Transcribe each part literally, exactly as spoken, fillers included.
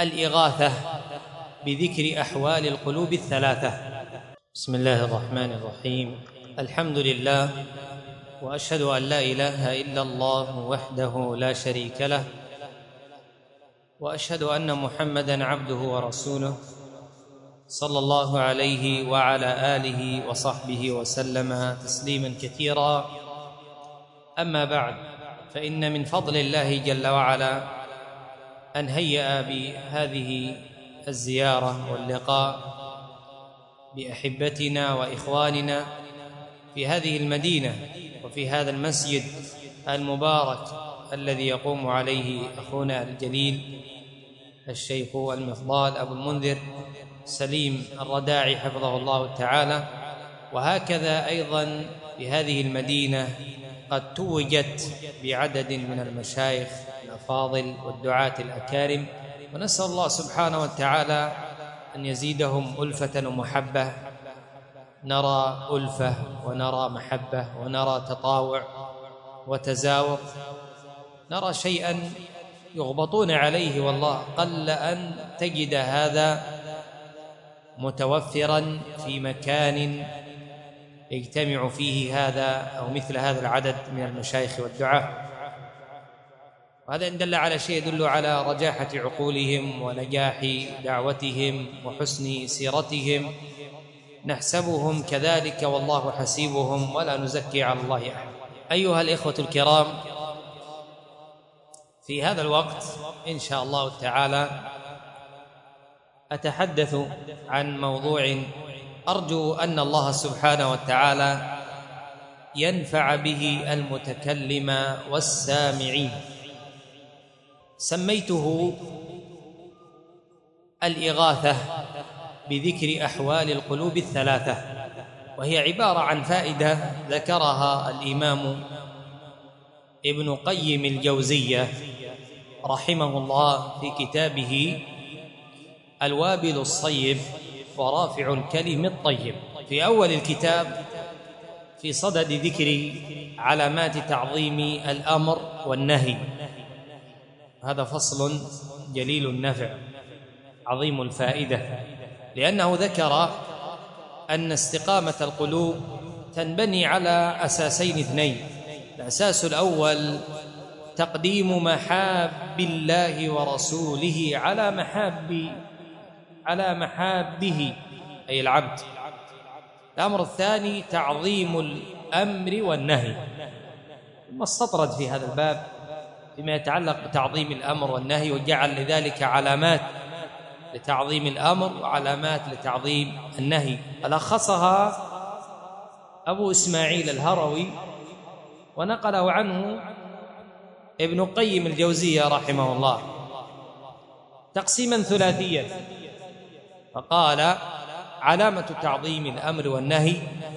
الإغاثة بذكر أحوال القلوب الثلاثة. بسم الله الرحمن الرحيم. الحمد لله، وأشهد أن لا إله إلا الله وحده لا شريك له، وأشهد أن محمدًا عبده ورسوله صلى الله عليه وعلى آله وصحبه وسلم تسليمًا كثيرا. أما بعد، فإن من فضل الله جل وعلا أن هيأ بهذه الزيارة واللقاء بأحبتنا وإخواننا في هذه المدينة وفي هذا المسجد المبارك الذي يقوم عليه أخونا الجليل الشيخ المفضال أبو المنذر سليم الرداعي حفظه الله تعالى. وهكذا أيضا في هذه المدينة قد توجت بعدد من المشايخ الأفاضل والدعاة الأكارم، ونسأل الله سبحانه وتعالى أن يزيدهم ألفة ومحبة. نرى ألفة ونرى محبة ونرى تطاوع وتزاور، نرى شيئا يغبطون عليه، والله قل أن تجد هذا متوفرا في مكان يجتمع فيه هذا أو مثل هذا العدد من المشايخ والدعاة. وهذا إن دل على شيء يدل على رجاحة عقولهم ونجاح دعوتهم وحسن سيرتهم. نحسبهم كذلك والله حسيبهم، ولا نزكي على الله أحد. أيها الإخوة الكرام، في هذا الوقت إن شاء الله تعالى أتحدث عن موضوع أرجو أن الله سبحانه وتعالى ينفع به المتكلم والسامعين. سميته الإغاثة بذكر أحوال القلوب الثلاثة، وهي عبارة عن فائدة ذكرها الإمام ابن قيم الجوزية رحمه الله في كتابه الوابل الصيب ورافع الكلم الطيب. في أول الكتاب في صدد ذكر علامات تعظيم الأمر والنهي، هذا فصل جليل النفع عظيم الفائدة، لأنه ذكر أن استقامة القلوب تنبني على أساسين اثنين. الأساس الأول تقديم محاب الله ورسوله على محاب على محابه أي العبد. الأمر الثاني تعظيم الأمر والنهي. ثم استطرد في هذا الباب فيما يتعلق بتعظيم الأمر والنهي، وجعل لذلك علامات لتعظيم الأمر وعلامات لتعظيم النهي، ألخصها أبو إسماعيل الهروي ونقله عنه ابن قيم الجوزية رحمه الله تقسيما ثلاثيا، فقال: علامة تعظيم الأمر والنهي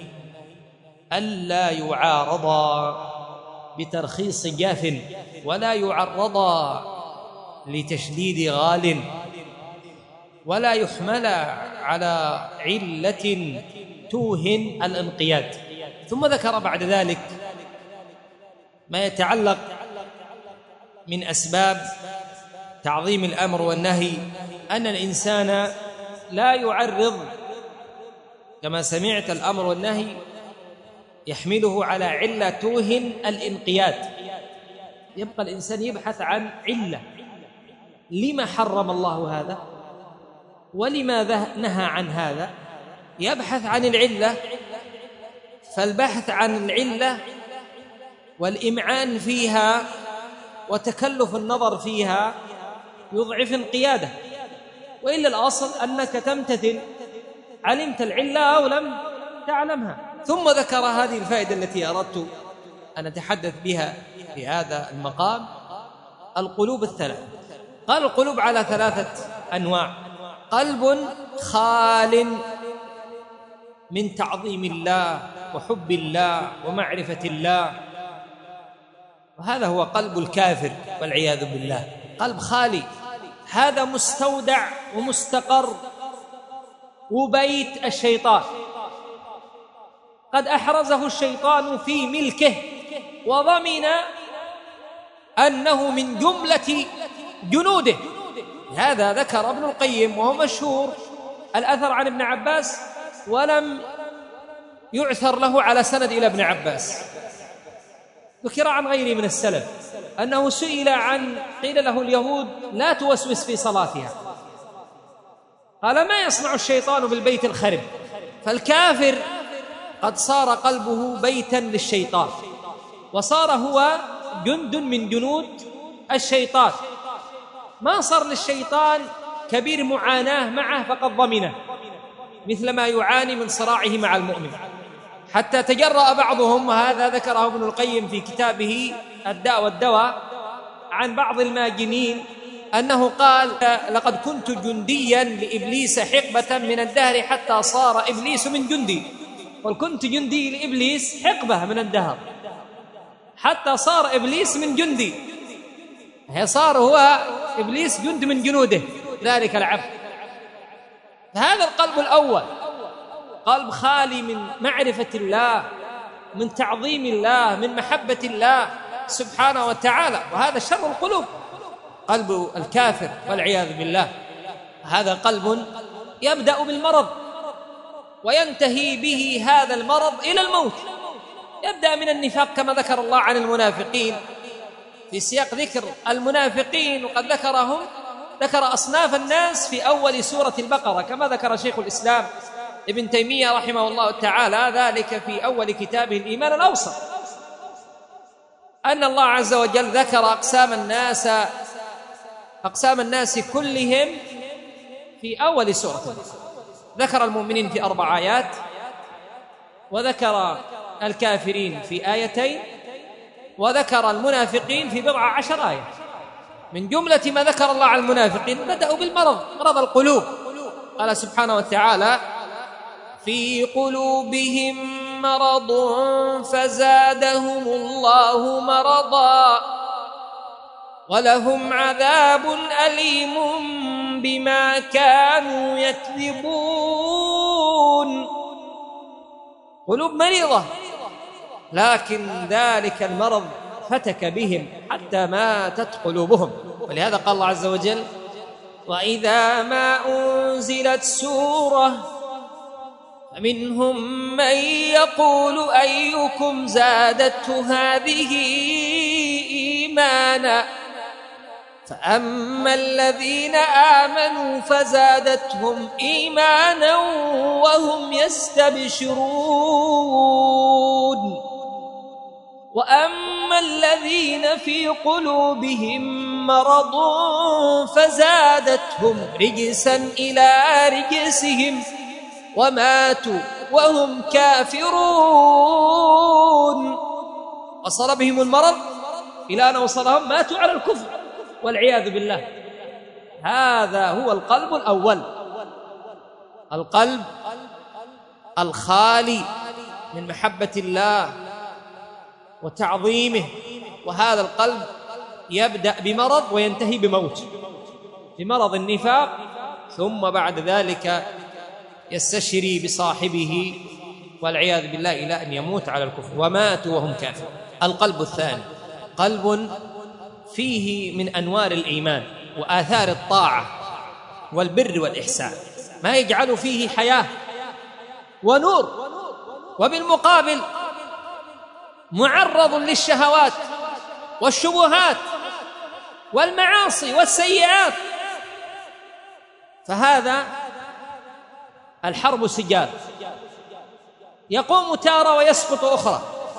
ألا يعارضا بترخيص جاف، ولا يعرضا لتشديد غال، ولا يحمل على علة توهن الانقياد. ثم ذكر بعد ذلك ما يتعلق من أسباب تعظيم الأمر والنهي، أن الإنسان لا يعرض كما سمعت الأمر والنهي يحمله على علة توهن الانقياد. يبقى الإنسان يبحث عن علة، لما حرم الله هذا ولماذا نهى عن هذا، يبحث عن العلة. فالبحث عن العلة والإمعان فيها وتكلف النظر فيها يضعف انقياده، وإلا الأصل أنك تمتثل، علمت العلة أو لم تعلمها. ثم ذكر هذه الفائدة التي أردت أن أتحدث بها في هذا المقام: القلوب الثلاث. قال القلوب على ثلاثة أنواع: قلب خال من تعظيم الله وحب الله ومعرفة الله، وهذا هو قلب الكافر والعياذ بالله. قلب خالي، هذا مستودع ومستقر وبيت الشيطان، قد أحرزه الشيطان في ملكه وضمن أنه من جملة جنوده، هذا ذكر ابن القيم، وهو مشهور الأثر عن ابن عباس، ولم يعثر له على سند إلى ابن عباس. ذكر عن غيره من السلف أنه سئل عن، قيل له اليهود لا توسوس في صلاتها، قال ما يصنع الشيطان بالبيت الخرب؟ فالكافر قد صار قلبه بيتا للشيطان، وصار هو جند من جنود الشيطان، ما صار للشيطان كبير معاناة معه فقد ضمنه، مثل ما يعاني من صراعه مع المؤمن، حتى تجرأ بعضهم، وهذا ذكره ابن القيم في كتابه الداء والدواء، عن بعض الماجنين أنه قال لقد كنت جنديا لإبليس حقبة من الدهر حتى صار إبليس من جندي. قل كنت جندي لإبليس حقبة من الدهر حتى صار إبليس من جندي، هي صار هو إبليس جند من جنوده ذلك العبد. فهذا القلب الأول قلب خالي من معرفة الله، من تعظيم الله، من محبة الله سبحانه وتعالى، وهذا شر القلوب قلب الكافر والعياذ بالله. هذا قلب يبدأ بالمرض وينتهي به هذا المرض إلى الموت. يبدأ من النفاق كما ذكر الله عن المنافقين في سياق ذكر المنافقين، وقد ذكرهم ذكر أصناف الناس في أول سورة البقرة، كما ذكر شيخ الإسلام ابن تيمية رحمه الله تعالى ذلك في أول كتابه الإيمان الأوسط، أن الله عز وجل ذكر أقسام الناس أقسام الناس كلهم في أول سورة البقرة. ذكر المؤمنين في أربع آيات، وذكر الكافرين في آيتين، وذكر المنافقين في بضع عشر آية. من جملة ما ذكر الله عن المنافقين بدأوا بالمرض، مرض القلوب. قال سبحانه وتعالى في قلوبهم مرض فزادهم الله مرضا ولهم عذاب أليم بما كانوا يكذبون. قلوب مريضة، لكن ذلك المرض فتك بهم حتى ماتت قلوبهم. ولهذا قال الله عز وجل وإذا ما أنزلت سورة فمنهم من يقول أيكم زادته هذه إيمانا فأما الذين آمنوا فزادتهم إيمانا وهم يستبشرون وأما الذين في قلوبهم مرض فزادتهم رجسا إلى رجسهم وماتوا وهم كافرون. وصل بهم المرض إلى أن وصلهم ماتوا على الكفر والعياذ بالله. هذا هو القلب الأول، القلب الخالي من محبة الله وتعظيمه. وهذا القلب يبدأ بمرض وينتهي بموت، بمرض النفاق، ثم بعد ذلك يستشري بصاحبه والعياذ بالله إلى أن يموت على الكفر وماتوا وهم كافرون. القلب الثاني قلب فيه من أنوار الإيمان وآثار الطاعة والبر والإحسان ما يجعل فيه حياة ونور، وبالمقابل معرض للشهوات والشبهات والمعاصي والسيئات. فهذا الحرب سجال، يقوم تارة ويسقط أخرى،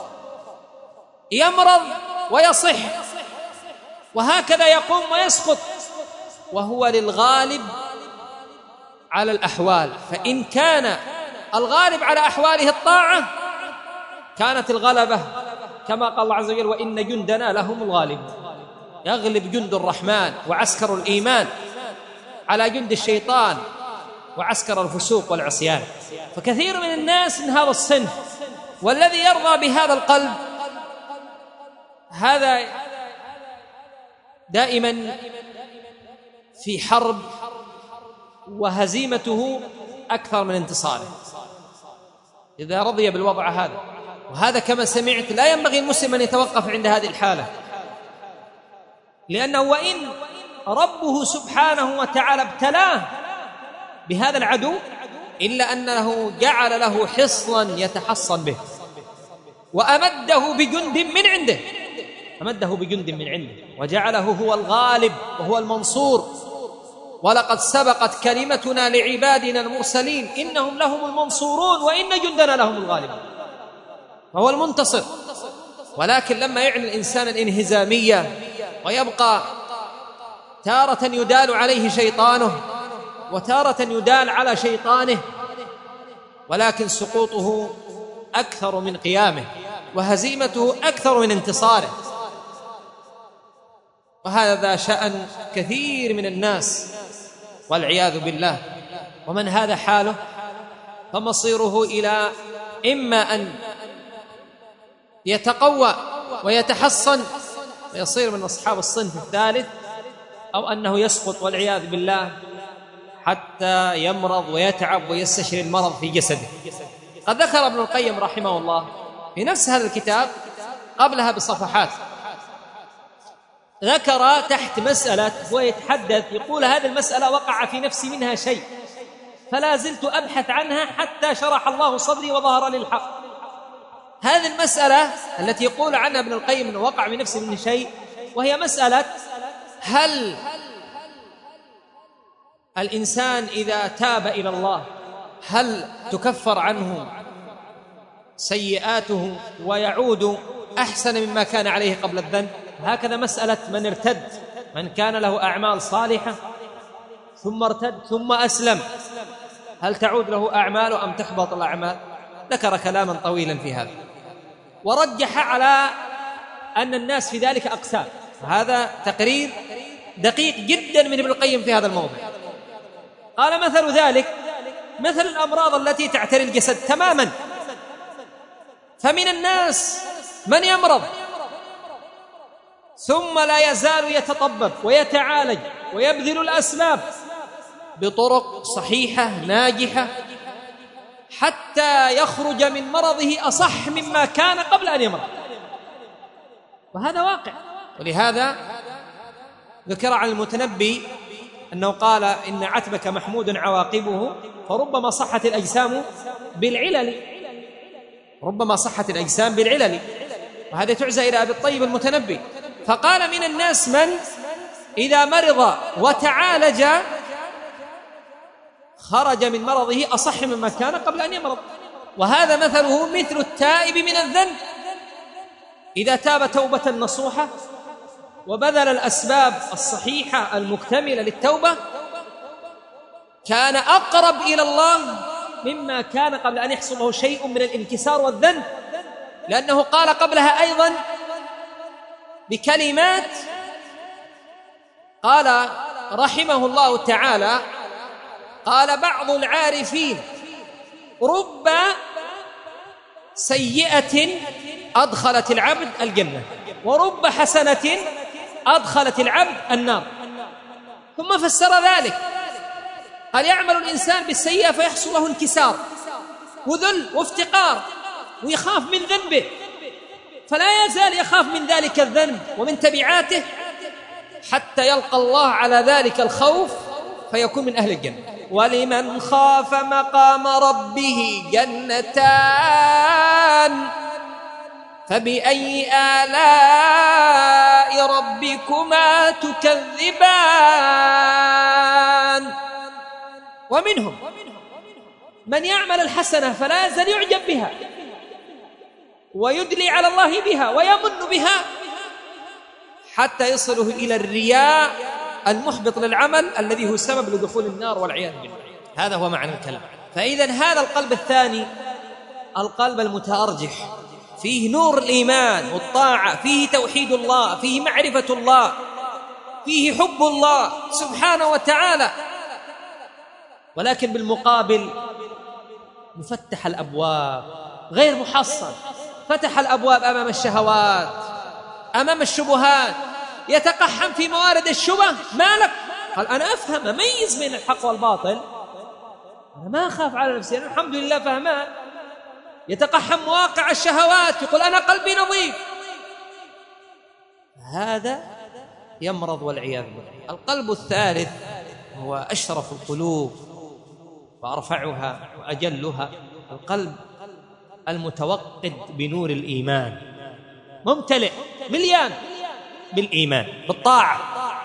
يمرض ويصح، وهكذا يقوم ويسقط، وهو للغالب على الأحوال. فإن كان الغالب على أحواله الطاعة كانت الغلبة كما قال الله عز وجل وإن جندنا لهم الغالب. يغلب جند الرحمن وعسكر الإيمان على جند الشيطان وعسكر الفسوق والعصيان. فكثير من الناس من هذا الصنف، والذي يرضى بهذا القلب هذا دائما في حرب، وهزيمته أكثر من انتصاره إذا رضي بالوضع هذا. وهذا كما سمعت لا ينبغي المسلم أن يتوقف عند هذه الحالة، لأنه وإن ربه سبحانه وتعالى ابتلاه بهذا العدو إلا أنه جعل له حصنا يتحصن به، وأمده بجند من عنده، أمده بجند من عنده وجعله هو الغالب وهو المنصور. ولقد سبقت كلمتنا لعبادنا المرسلين إنهم لهم المنصورون وإن جندنا لهم الغالبون، وهو المنتصر. ولكن لما يعلن الإنسان الانهزامية ويبقى تارة يدال عليه شيطانه وتارة يدال على شيطانه، ولكن سقوطه أكثر من قيامه وهزيمته أكثر من انتصاره. وهذا شأن كثير من الناس والعياذ بالله. ومن هذا حاله فمصيره إلى إما أن يتقوى ويتحصن ويصير من أصحاب الصنف الثالث، أو أنه يسقط والعياذ بالله حتى يمرض ويتعب ويستشري المرض في جسده. قد ذكر ابن القيم رحمه الله في نفس هذا الكتاب قبلها بصفحات، ذكر تحت مسألة ويتحدث يقول هذه المسألة وقع في نفسي منها شيء فلا زلت أبحث عنها حتى شرح الله صدري وظهر لي الحق. هذه المسألة التي يقول عنها ابن القيم أنه وقع في نفسي منه شيء، وهي مسألة هل الإنسان إذا تاب إلى الله هل تكفر عنه سيئاته ويعود أحسن مما كان عليه قبل الذنب؟ هكذا مسألة من ارتد، من كان له أعمال صالحة ثم ارتد ثم أسلم، هل تعود له أعماله أم تحبط الأعمال؟ ذكر كلاما طويلا في هذا، ورجح على أن الناس في ذلك أقسام. هذا تقرير دقيق جدا من ابن القيم في هذا الموضوع. قال مثل ذلك مثل الأمراض التي تعتري الجسد تماما، فمن الناس من يمرض ثم لا يزال يتطبب ويتعالج ويبذل الأسباب بطرق صحيحة ناجحة حتى يخرج من مرضه أصح مما كان قبل أن يمرض، وهذا واقع. ولهذا ذكر عن المتنبي أنه قال إن عتبك محمود عواقبه، فربما صحت الأجسام بالعلل، ربما صحت الأجسام بالعلل، وهذا تعزى إلى أبي الطيب المتنبي. فقال من الناس من إذا مرض وتعالج خرج من مرضه أصح مما كان قبل أن يمرض. وهذا مثله مثل التائب من الذنب، إذا تاب توبة نصوحة وبذل الأسباب الصحيحة المكتملة للتوبة كان أقرب إلى الله مما كان قبل أن يحصل له شيء من الانكسار والذنب، لأنه قال قبلها أيضا بكلمات قال رحمه الله تعالى، قال بعض العارفين رب سيئة أدخلت العبد الجنة ورب حسنة أدخلت العبد النار. ثم فسر ذلك قال يعمل الإنسان بالسيئة فيحصل له انكسار وذل وافتقار ويخاف من ذنبه، فلا يزال يخاف من ذلك الذنب ومن تبعاته حتى يلقى الله على ذلك الخوف فيكون من أهل الجنة. ولمن خاف مقام ربه جنتان فبأي آلاء ربكما تكذبان. ومنهم من يعمل الحسنة فلا يزال يعجب بها ويدلي على الله بها ويمن بها حتى يصله إلى الرياء المحبط للعمل الذي هو سبب لدخول النار والعياذ بالله. هذا هو معنى الكلام. فإذا هذا القلب الثاني القلب المتأرجح، فيه نور الإيمان والطاعة، فيه توحيد الله، فيه معرفة الله، فيه حب الله سبحانه وتعالى، ولكن بالمقابل مفتح الأبواب غير محصن، فتح الأبواب أمام الشهوات أمام الشبهات، يتقحم في موارد الشبه. ما لك؟ قال أنا أفهم أميز بين الحق والباطل، أنا ما أخاف على نفسي، أنا الحمد لله فهمان. يتقحم مواقع الشهوات، يقول أنا قلبي نظيف. هذا يمرض والعياذ بالله. القلب الثالث هو أشرف القلوب وأرفعها وأجلها، القلب المتوقد بنور الإيمان، ممتلئ مليان بالإيمان بالطاعة.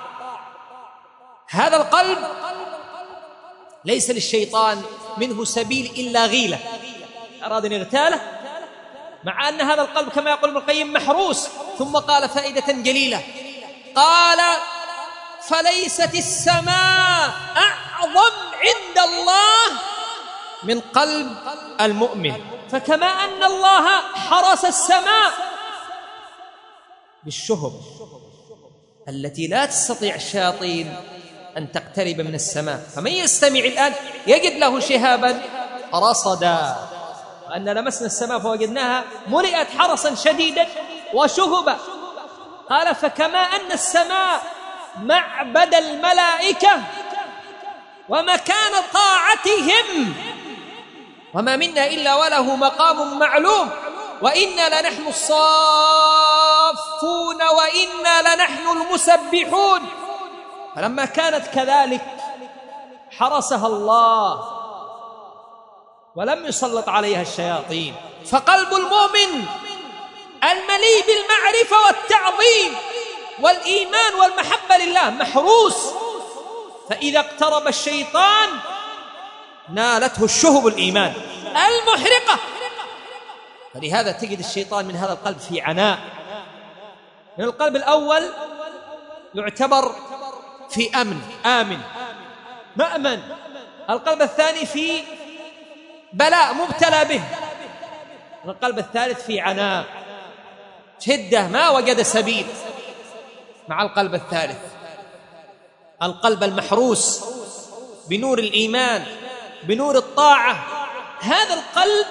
هذا القلب ليس للشيطان منه سبيل إلا غيلة، أراد أن يغتاله، مع أن هذا القلب كما يقول ابن القيم محروس. ثم قال فائدة جليلة، قال فليست السماء أعظم عند الله من قلب المؤمن. فكما أن الله حرس السماء بالشهب التي لا تستطيع الشياطين أن تقترب من السماء، فمن يستمع الآن يجد له شهابا رصدا، وأن لمسنا السماء فوجدناها ملئت حرسا شديدا وشهبا. قال فكما أن السماء معبد الملائكة ومكان طاعتهم، وما منا إلا وله مقام معلوم، وإنا لنحن الصافون وإنا لنحن المسبحون. فلما كانت كذلك حرسها الله ولم يسلط عليها الشياطين. فقلب المؤمن المليء بالمعرفة والتعظيم والإيمان والمحبة لله محروس، فإذا اقترب الشيطان نالته الشهب الإيمان المحرقة. فلهذا تجد الشيطان من هذا القلب في عناء. من القلب الأول يعتبر في أمن آمن مأمن، القلب الثاني في بلاء مبتلى به، القلب الثالث في عناء شدة ما وجد سبيل. مع القلب الثالث القلب المحروس بنور الإيمان بنور الطاعة، هذا القلب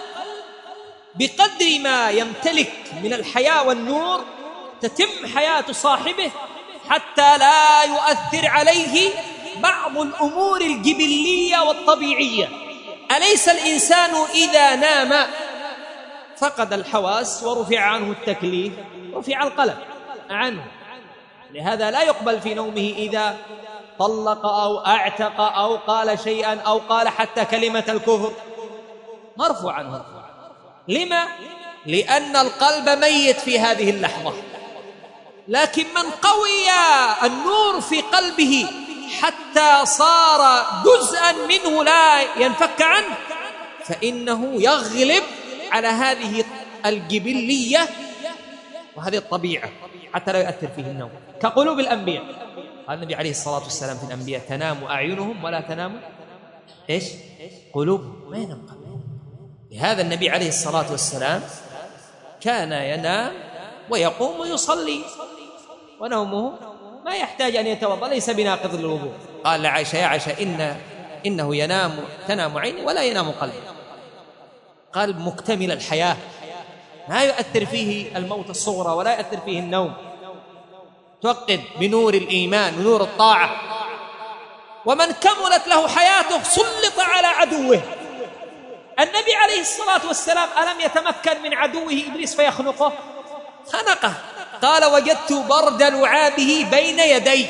بقدر ما يمتلك من الحياة والنور تتم حياة صاحبه حتى لا يؤثر عليه بعض الأمور الجبلية والطبيعية. أليس الإنسان إذا نام فقد الحواس ورفع عنه التكليف، رفع القلم عنه، لهذا لا يقبل في نومه إذا طلق أو أعتق أو قال شيئا أو قال حتى كلمة الكفر، مرفوع عنه. لما؟ لأن القلب ميت في هذه اللحظة. لكن من قوي النور في قلبه حتى صار جزءا منه لا ينفك عنه، فإنه يغلب على هذه الجبلية وهذه الطبيعة حتى لا يؤثر فيه النوم. كقلوب الأنبياء، قال النبي عليه الصلاة والسلام في الأنبياء تنام أعينهم ولا تنام إيش؟ قلوب، ما ينام قلبهم. لهذا النبي عليه الصلاة والسلام كان ينام ويقوم ويصلي، ونومه ما يحتاج أن يتوضأ، ليس بناقض للوضوء. قال لعائشة يا عائشة إن إنه ينام تنام عيني ولا ينام قلبي، قلب مكتمل الحياة لا يؤثر فيه الموت الصغرى ولا يؤثر فيه النوم، توقد بنور الإيمان ونور الطاعة. ومن كملت له حياته سلط على عدوه. النبي عليه الصلاة والسلام ألم يتمكن من عدوه إبليس فيخنقه؟ خنقه. قال وجدت برد لعابه بين يدي،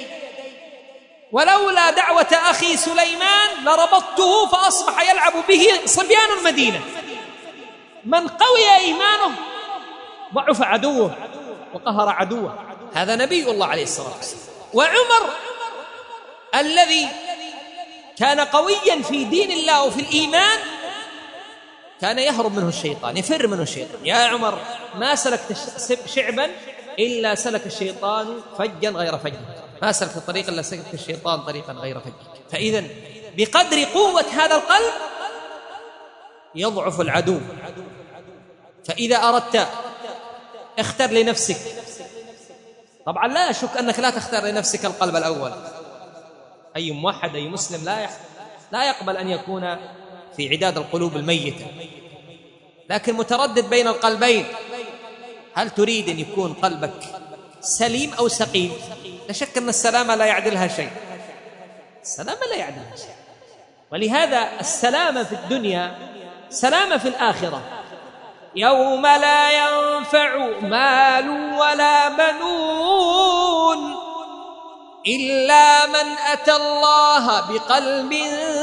ولولا دعوة أخي سليمان لربطته فأصبح يلعب به صبيان المدينة. من قوي إيمانه ضعف عدوه وقهر عدوه، هذا نبي الله عليه الصلاة والسلام. وعمر الذي كان قويا في دين الله وفي الإيمان كان يهرب منه الشيطان، يفر منه الشيطان. يا عمر ما سلكت شعبا إلا سلك الشيطان فجا غير فج، ما سلك الطريق إلا سلك الشيطان طريقا غير فج. فإذن بقدر قوة هذا القلب يضعف العدو. فإذا أردت اختر لنفسك، طبعا لا أشك أنك لا تختار لنفسك القلب الأول. أي موحد أي مسلم لا لا يقبل أن يكون في عداد القلوب الميتة، لكن متردد بين القلبين. هل تريد أن يكون قلبك سليم أو سقيم؟ لا شك أن السلامة لا يعدلها شيء، السلامة لا يعدلها شيء. ولهذا السلامة في الدنيا سلامة في الآخرة. يوم لا ينفع مال ولا بنون إلا من أتى الله بقلب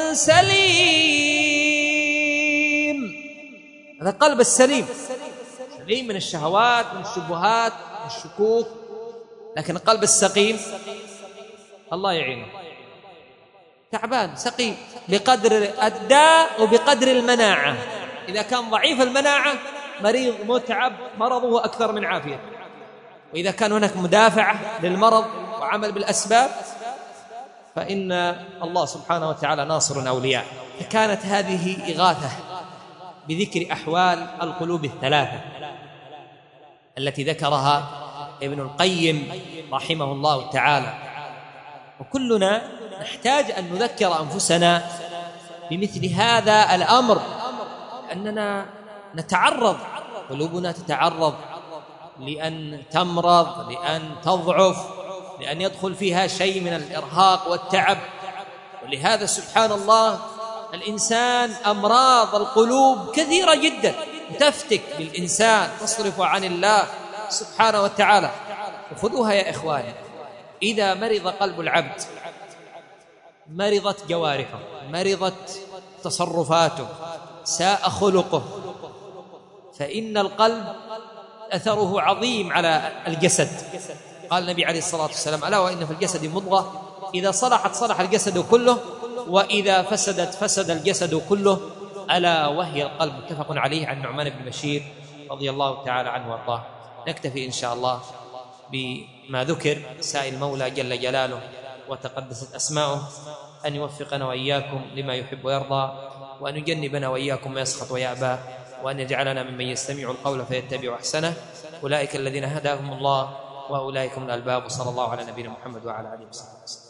سليم. هذا القلب السليم، سليم من الشهوات، من الشبهات، من الشكوك. لكن القلب السقيم الله يعينه، تعبان سقيم بقدر الداء وبقدر المناعة. إذا كان ضعيف المناعة مريض متعب مرضه أكثر من عافية، وإذا كان هناك مدافعة للمرض وعمل بالأسباب فإن الله سبحانه وتعالى ناصر أولياء. فكانت هذه إغاثة بذكر أحوال القلوب الثلاثة التي ذكرها ابن القيم رحمه الله تعالى. وكلنا نحتاج أن نذكر أنفسنا بمثل هذا الأمر، لأننا نتعرض، قلوبنا تتعرض لأن تمرض، لأن تضعف، لأن يدخل فيها شيء من الإرهاق والتعب. ولهذا سبحان الله الإنسان أمراض القلوب كثيرة جدا تفتك بالإنسان، تصرف عن الله سبحانه وتعالى. وخذوها يا إخواني، إذا مرض قلب العبد مرضت جوارحه، مرضت تصرفاته، ساء خلقه، فإن القلب أثره عظيم على الجسد. قال النبي عليه الصلاة والسلام: ألا وإن في الجسد مضغة إذا صلحت صلح الجسد كله وإذا فسدت فسد الجسد كله، ألا وهي القلب. متفق عليه عن نعمان بن بشير رضي الله تعالى عنه وارضاه. نكتفي إن شاء الله بما ذكر. سائل المولى جل جلاله وتقدست أسماؤه أن يوفقنا وإياكم لما يحب ويرضى، وأن يجنبنا وإياكم ما يسخط ويأبى، وأن يجعلنا ممن يستمع القول فيتبع أحسنه. أولئك الذين هداهم الله وأولئك هم الألباب. وصلى الله على نبينا محمد وعلى آله وصحبه وسلم.